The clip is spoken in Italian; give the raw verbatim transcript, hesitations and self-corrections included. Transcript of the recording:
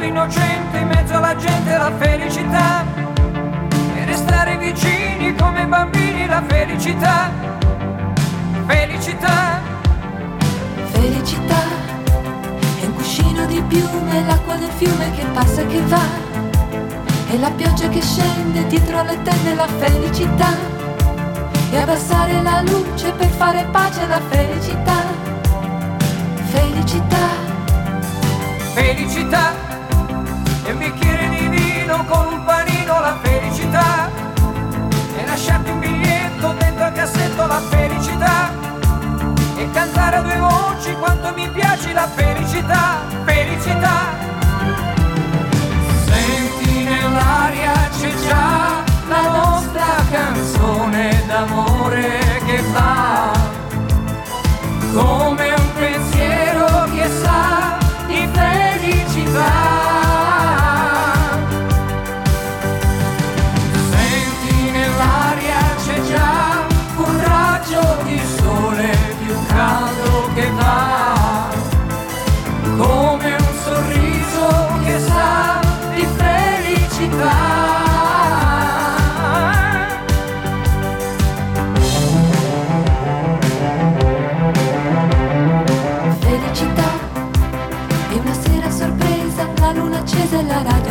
innocente in mezzo alla gente, la felicità e restare vicini come bambini, la felicità, felicità, felicità è un cuscino di piume, l'acqua del fiume che passa e che va, e la pioggia che scende dietro le tende, la felicità, e abbassare la luce per fare pace alla felicità, felicità, felicità, e un bicchiere di vino con un panino, la felicità, e lasciarti un biglietto dentro al cassetto, la felicità, e cantare a due voci quanto mi piace la felicità, felicità. Senti nell'aria c'è già la nostra canzone d'amore che va come un pensiero che sa di felicità. Senti nell'aria c'è già un raggio di sole più caldo che va come un sorriso che sa di felicità. felicità è una sera sorpresa, la luna accesa e la radio